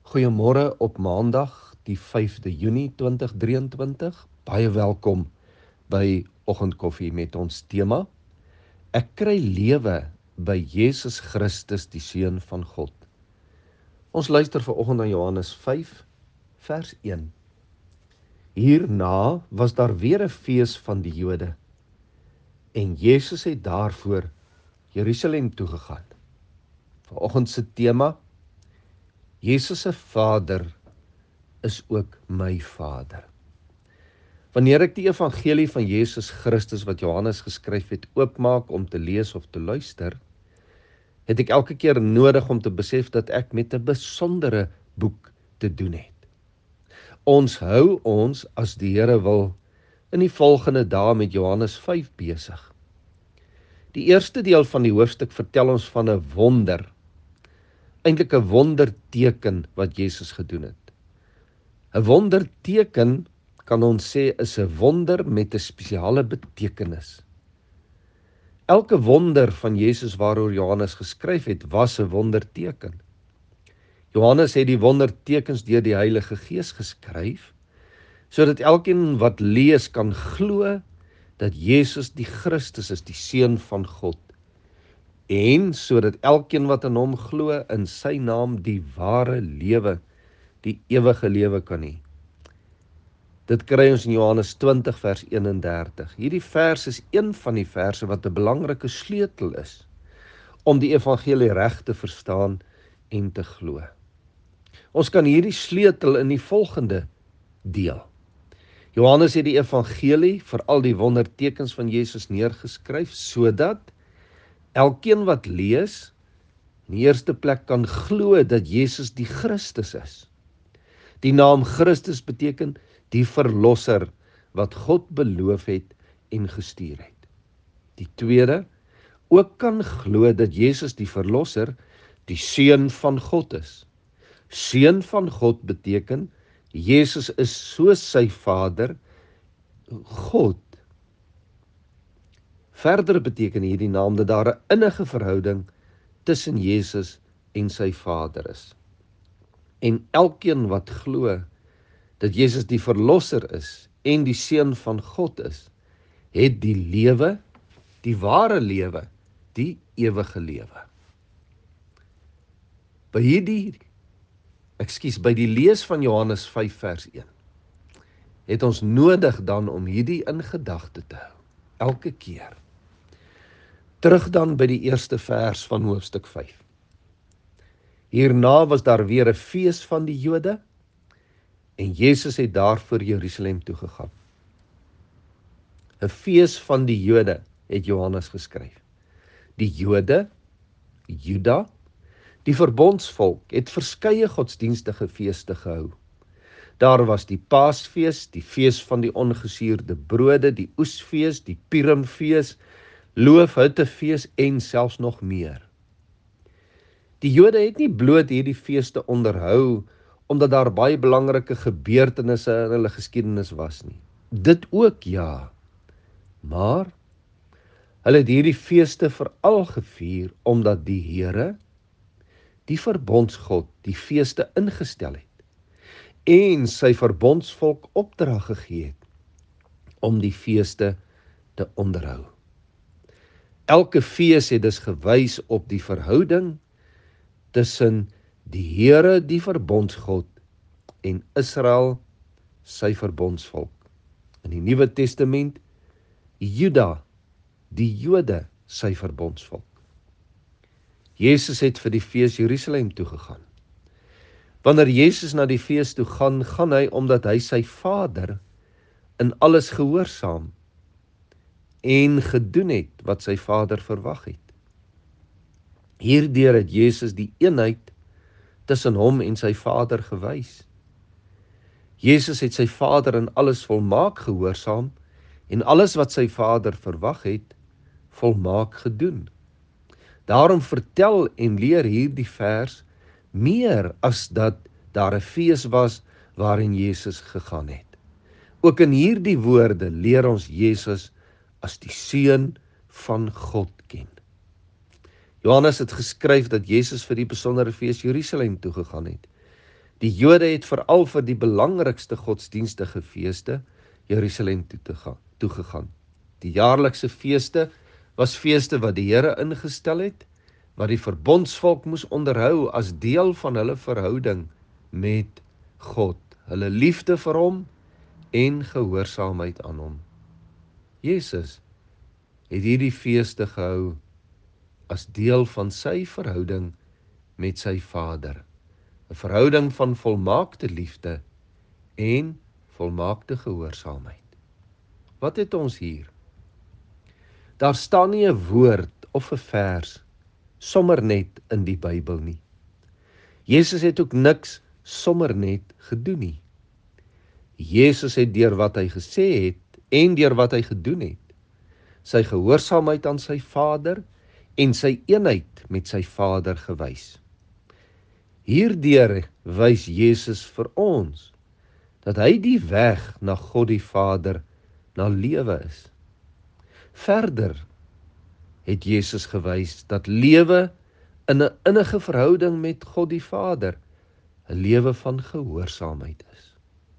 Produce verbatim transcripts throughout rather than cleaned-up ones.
Goeiemôre op Maandag, die vyfde Junie twintig drieëntwintig. Baie welkom by Oggendkoffie met ons tema: Ek kry lewe by Jesus Christus, die Seun van God. Ons luister vanoggend na Johannes vyf, vers een. Hierna was daar weer 'n fees van die Jode, en Jesus het daarvoor Jerusalem toe gegaan. Vanoggend se tema: Jesus se Vader is ook my Vader. Wanneer ek die evangelie van Jesus Christus wat Johannes geskryf het oopmaak om te lees of te luister, het ek elke keer nodig om te besef dat ek met 'n besondere boek te doen het. Ons hou ons, as die Here wil, in die volgende dae met Johannes vyf besig. Die eerste deel van die hoofstuk vertel ons van 'n wonder, eintlik 'n wonderteken wat Jesus gedoen het. 'n Wonderteken, kan ons sê, is 'n wonder met 'n spesiale betekenis. Elke wonder van Jesus waaroor Johannes geskryf het, was 'n wonderteken. Johannes het die wondertekens deur die Heilige Gees geskryf, sodat elkeen wat lees kan glo dat Jesus die Christus is, die Seun van God, en sodat elkeen wat in hom glo in sy naam die ware lewe, die ewige lewe kan hê. Dit kry ons in Johannes twintig vers eenendertig. Hierdie vers is een van die verse wat 'n belangrike sleutel is om die evangelie reg te verstaan en te glo. Ons kan hierdie sleutel in die volgende deel. Johannes het die evangelie, veral die wondertekens van Jesus, neergeskryf sodat elkeen wat lees in die eerste plek kan glo dat Jesus die Christus is. Die naam Christus beteken die verlosser wat God beloof het en gestuur het. Die tweede, ook kan glo dat Jesus die verlosser, die Seun van God is. Seun van God beteken Jesus is soos sy Vader, God. Verder beteken hierdie naam dat daar 'n innige verhouding tussen Jesus en sy Vader is. En elkeen wat glo dat Jesus die verlosser is en die Seun van God is, het die lewe, die ware lewe, die ewige lewe. By hierdie, ekskuus, by die lees van Johannes vyf vers een, het ons nodig dan om hierdie in gedagte te hou, elke keer. Terug dan by die eerste vers van hoofstuk vyf. Hierna was daar weer 'n fees van die Jode, en Jesus het daarvoor Jerusalem toe gegaan. 'n Fees van die Jode, het Johannes geskryf. Die Jode, Juda, die verbondsvolk, het verskeie godsdienstige feeste gehou. Daar was die Paasfees, die fees van die ongesuurde brode, die oesfees, die Purimfees, Loofhuttefees en selfs nog meer. Die Jode het nie bloot hierdie feeste onderhou omdat daar baie belangrike gebeurtenisse in hulle geskiedenis was nie. Dit ook, ja. Maar hulle het hierdie feeste veral gevier omdat die Here, die verbondsgod, die feeste ingestel het en sy verbondsvolk opdrag gegee het om die feeste te onderhou. Elke fees het dus gewys op die verhouding tussen die Here, die verbondsgod, en Israel, sy verbondsvolk. In die Nuwe Testament, Juda, die Jode, sy verbondsvolk. Jesus het vir die fees Jerusalem toe gegaan. Wanneer Jesus na die fees toe gaan, gaan hy omdat hy sy Vader in alles gehoorsaam en gedoen het wat sy Vader verwag het. Hierdeur het Jesus die eenheid tussen hom en sy Vader gewys. Jesus het sy Vader in alles volmaak gehoorsaam en alles wat sy Vader verwag het, volmaak gedoen. Daarom vertel en leer hierdie vers meer as dat daar 'n fees was waarin Jesus gegaan het. Ook in hierdie woorde leer ons Jesus as die Seun van God ken. Johannes het geskryf dat Jesus vir die besondere fees Jerusalem toe gegaan het. Die Jode het veral vir die belangrikste godsdienstige feeste Jerusalem toe te gaan, toegegaan. Die jaarlikse feeste was feeste wat die Here ingestel het, wat die verbondsvolk moes onderhou as deel van hulle verhouding met God, hulle liefde vir hom en gehoorsaamheid aan hom. Jesus het hierdie feeste gehou as deel van sy verhouding met sy Vader, 'n verhouding van volmaakte liefde en volmaakte gehoorsaamheid. Wat het ons hier? Daar staan nie 'n woord of 'n vers sommer net in die Bybel nie. Jesus het ook niks sommer net gedoen nie. Jesus het deur wat hy gesê het en deur wat hy gedoen het, sy gehoorsaamheid aan sy Vader en sy eenheid met sy Vader gewys. Hierdeur wys Jesus vir ons dat hy die weg na God die Vader, na lewe is. Verder het Jesus gewys dat lewe in 'n innige verhouding met God die Vader 'n lewe van gehoorsaamheid is.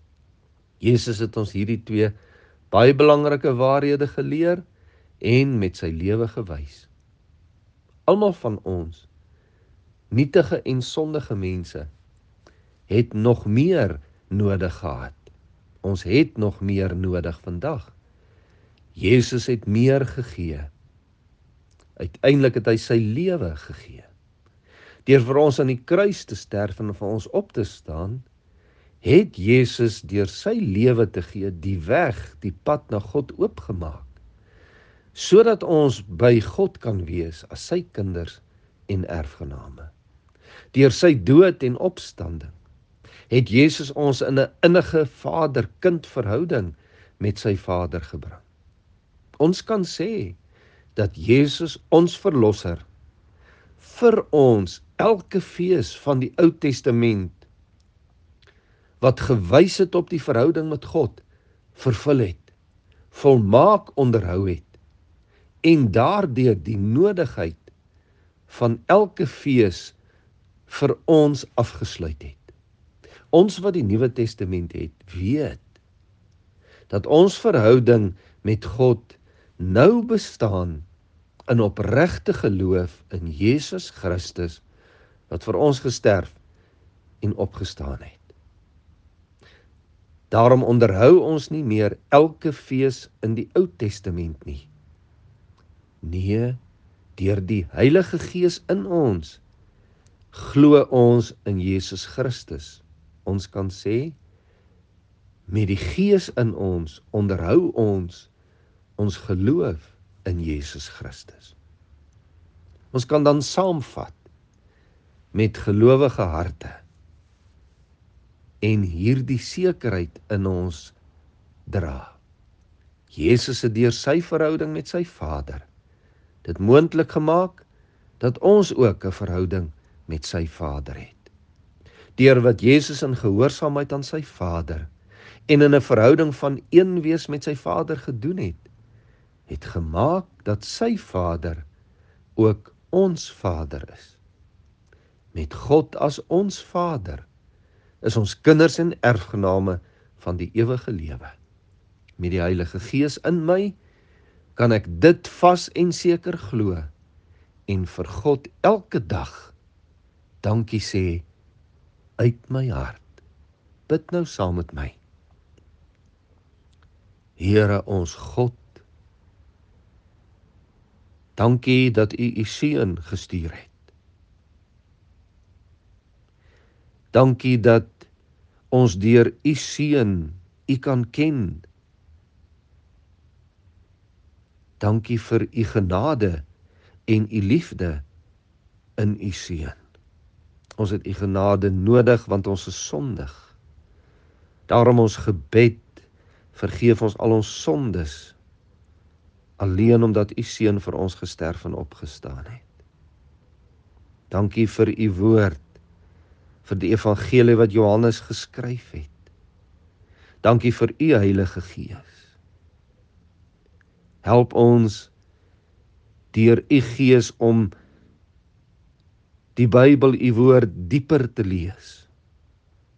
Jesus het ons hierdie twee baie belangrike waarhede geleer en met sy lewe gewys. Almal van ons, nietige en sondige mense, het nog meer nodig gehad. Ons het nog meer nodig vandag. Jesus het meer gegee. Uiteindelik het hy sy lewe gegee. Deur vir ons aan die kruis te sterf en vir ons op te staan, het Jesus deur sy lewe te gee die weg, die pad na God oopgemaak, sodat ons by God kan wees as sy kinders en erfgename. Deur sy dood en opstanding het Jesus ons in 'n innige vader-kind verhouding met sy Vader gebring. Ons kan sê dat Jesus ons verlosser vir ons elke fees van die Ou Testament wat gewys het op die verhouding met God vervul het, volmaak onderhou het en daardeur die nodigheid van elke fees vir ons afgesluit het. Ons wat die Nuwe Testament het, weet dat ons verhouding met God nou bestaan in opregte geloof in Jesus Christus wat vir ons gesterf en opgestaan het. Daarom onderhou ons nie meer elke fees in die Ou Testament nie. Nee, deur die Heilige Gees in ons glo ons in Jesus Christus. Ons kan sê, met die Gees in ons onderhou ons ons geloof in Jesus Christus. Ons kan dan saamvat met gelowige harte en hierdie sekerheid in ons dra. Jesus het deur sy verhouding met sy Vader dit moontlik gemaak dat ons ook 'n verhouding met sy Vader het. Deur wat Jesus in gehoorsaamheid aan sy Vader en in 'n verhouding van een wees met sy Vader gedoen het, het gemaak dat sy Vader ook ons Vader is. Met God as ons Vader is ons kinders en erfgename van die ewige lewe. Met die Heilige Gees in my kan ek dit vas en seker glo en vir God elke dag dankie sê uit my hart. Bid nou saam met my. Here ons God, dankie dat U U Seun gestuur het. Dankie dat ons deur U Seun U kan ken. Dankie vir U genade en U liefde in U Seun. Ons het U genade nodig want ons is sondig. Daarom ons gebed, vergeef ons al ons sondes, alleen omdat U Seun vir ons gesterf en opgestaan het. Dankie vir U woord, vir die evangelie wat Johannes geskryf het. Dankie vir U Heilige Gees. Help ons deur U Gees om die Bybel, U woord, dieper te lees.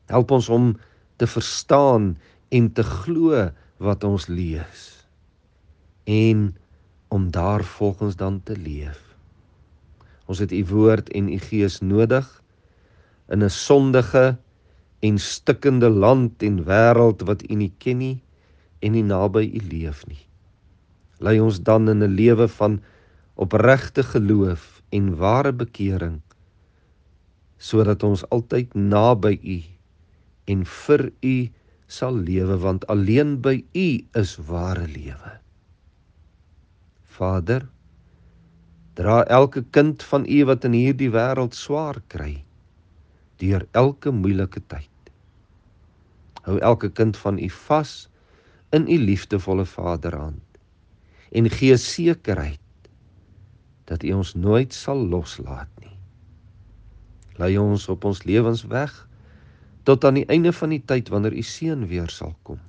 Help ons om te verstaan en te glo wat ons lees. En om daar volgens dan te leef. Ons het u woord en u gees nodig in 'n sondige en stikkende land en wêreld wat u nie ken nie en nie naby u leef nie. Lei ons dan in 'n lewe van opregte geloof en ware bekering, sodat ons altyd naby u en vir u sal lewe, want alleen by u is ware lewe. Vader, dra elke kind van u wat in hierdie wêreld swaar kry, deur elke moeilike tyd. Hou elke kind van u vas in u liefdevolle Vaderhand en gee sekerheid dat u ons nooit sal loslaat nie. Lei ons op ons lewensweg tot aan die einde van die tyd wanneer u seun weer sal kom.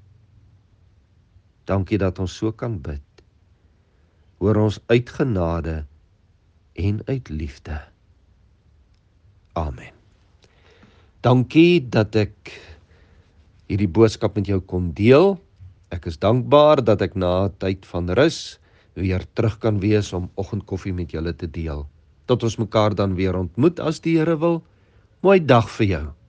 Dankie dat ons so kan bid. Hoor ons uit genade en uit liefde. Amen. Dankie dat ek hierdie boodskap met jou kon deel. Ek is dankbaar dat ek na 'n tyd van rus weer terug kan wees om oggendkoffie met julle te deel. Tot ons mekaar dan weer ontmoet as die Here wil. Mooi dag vir jou.